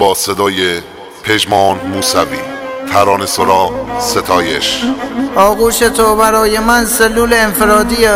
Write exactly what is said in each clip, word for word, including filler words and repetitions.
با صدای پژمان موسوی، ترانه سرا ستایش. آغوش تو برای من سلول انفرادیه،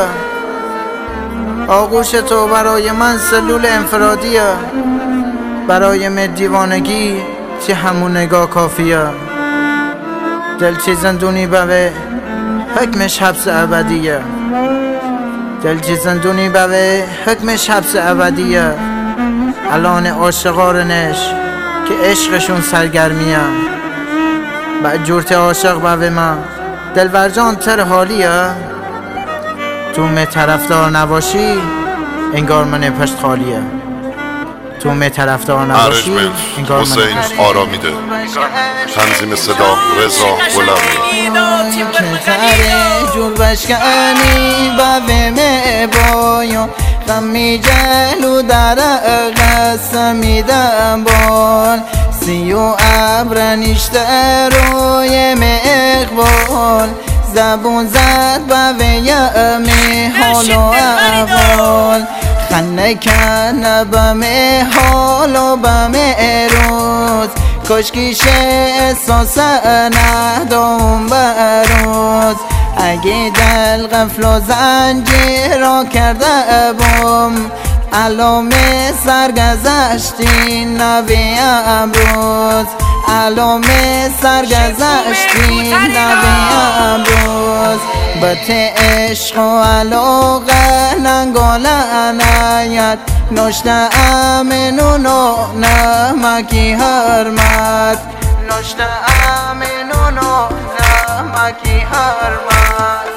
آغوش تو برای من سلول انفرادیه، برای من دیوانگی چه همون نگاه کافیه. دلچی زندونی بوه حکمش حبس ابدیه، دلچی زندونی بوه حکمش حبس ابدیه. الان عاشقارنش که عشقشون سرگرمیه، بعد جورت عاشق بوه من دلبر جان تر حالیه. تو می طرفدار نباشی انگار من پشت خالیه، تو می طرفدار نباشی انگار من حسین آرامیده، تنظیم صدا رضا غلامی. که تره جور بشکنی بوه می بایم غمی جلو در قسم میدم بال سیو ابرنیشته روی می اقبال زبون زد بوه می حال و اقبال خنه کنه بمی حال و بمی روز کشکیش احساس ندام بروز. اگه دل غفل و زنجیر را کرده بام علام سرگذشتی نبی امروز، علام سرگذشتی نبی امروز. بط عشق و علاقه ننگاله نیت نشته امنون و نمکی حرمت، نشته امنون و نمکی حرمت.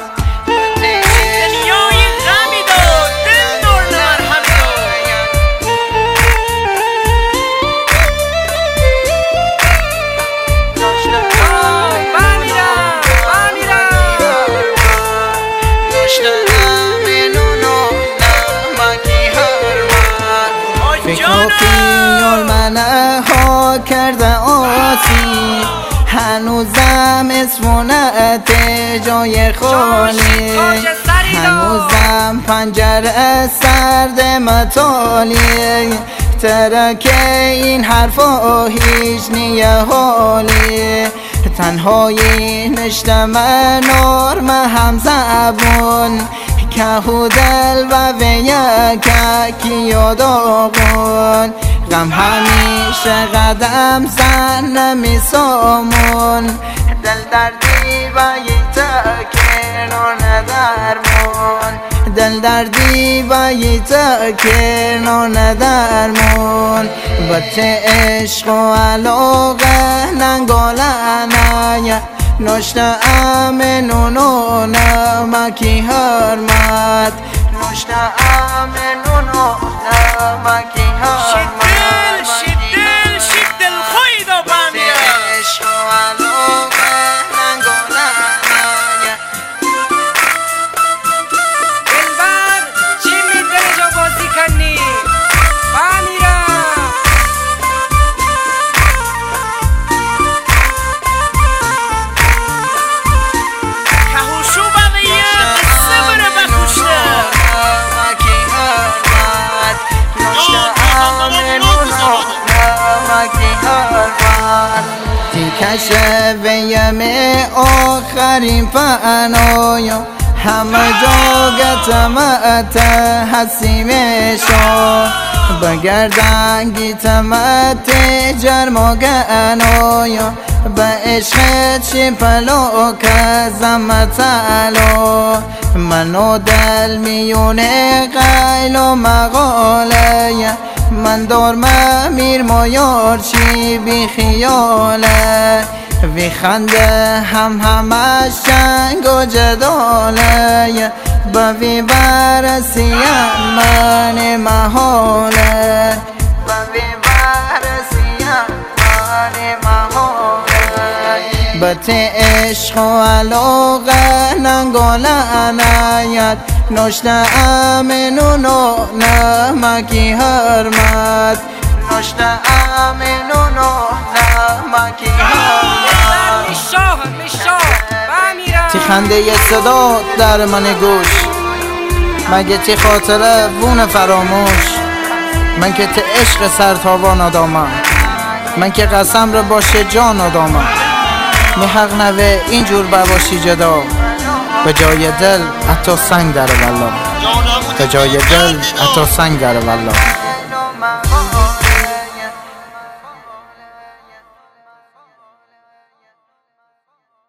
فکر منه ها کرده آسی هنوزم اسمونت جای خالی، هنوزم پنجره سرد مطالی ترک این حرفا هیچ نیه حالی. تنهایی نشته من نرم هم زبون که دل و ویه که یاداغون غم همیشه قدم زن نمیسامون دل دردی و یتکر ندرمون، دل دردی و یتکر ندرمون. بط عشق و علاقه ننگاله نیه نشته امنون و نمکی حرمت، نشته امنون و نمکی حرمت. شد دل شد دل خوی دو بامیه عشق و علاقه ننگاله نیه دلبر چی می دل جا بازی کنی بامیره کشه ویم آخرین فنایا همه جا گتمت حسیمشا بگردن گیتمت جرما گنایا به عشقت چی پلو که زمتلو منو دل میونه قیل و مقاله من دار میر مایار چی بی خیاله وی خنده هم همش جنگ و جداله با وی برسیم من محاله با وی برسیم من محاله. بط عشق و علاقه ننگاله نیت نشته امنون و نمکی حرمت، نشته امنون و نمکی حرمت. تی خنده ی صدا در من گوش مگه تی خاطره وون فراموش من که تی عشق سر تاوان آدامم من که قسم رو باشه جان آدامم می حق نوه اینجور بباشی جدا به جای دل حتی سنگ داره والله به جای دل حتی سنگ داره والله